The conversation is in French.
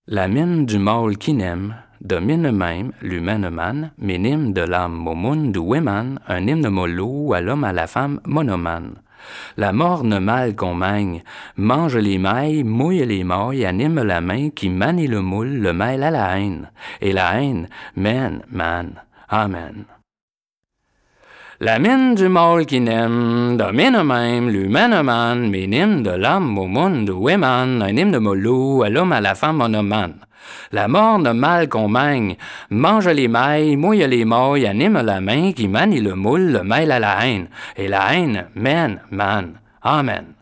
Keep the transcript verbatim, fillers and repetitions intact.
La mine du mâle qui n'aime, de mine même, l'humaine man, minime de l'âme momoun du weman, un hymne mollo à l'homme à la femme monomane. La morne mal qu'on maigne, mange les mailles, mouille les mailles, anime la main qui manie le moule, le mêle à la haine, et la haine mène, man. Amen. La mine du mâle qui n'aime, domine même, l'humaine man, minime de l'âme au monde, weman, un hymne mollo, à l'homme à la femme monomane. La morne mal qu'on maigne, mange les mailles, mouille les mailles, anime la main qui manie le moule, le mêle à la haine, et la haine mène, man. Amen.